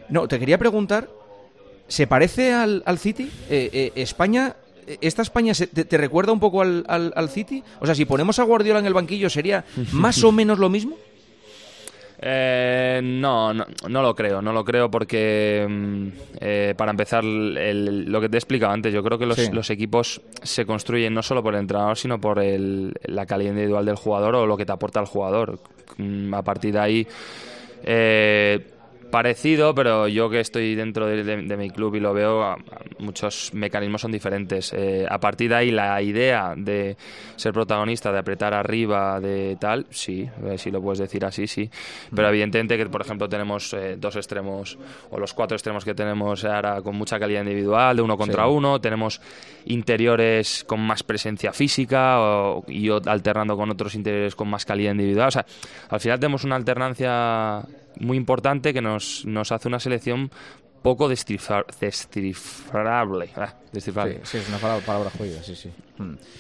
No, te quería preguntar, ¿se parece al City? España... ¿Esta España te recuerda un poco al City? O sea, si ponemos a Guardiola en el banquillo, ¿sería más o menos lo mismo? No lo creo porque para empezar lo que te he explicado antes, yo creo que los equipos se construyen no solo por el entrenador sino por la calidad individual del jugador o lo que te aporta el jugador. A partir de ahí parecido, pero yo que estoy dentro de mi club y lo veo, muchos mecanismos son diferentes. A partir de ahí, la idea de ser protagonista, de apretar arriba, de tal, sí, si lo puedes decir así, sí. Pero evidentemente que, por ejemplo, tenemos dos extremos, o los 4 extremos que tenemos ahora con mucha calidad individual, de 1 contra 1, tenemos interiores con más presencia física y alternando con otros interiores con más calidad individual. O sea, al final tenemos una alternancia muy importante que nos hace una selección poco descifrable. Sí, es una palabra jodida, sí.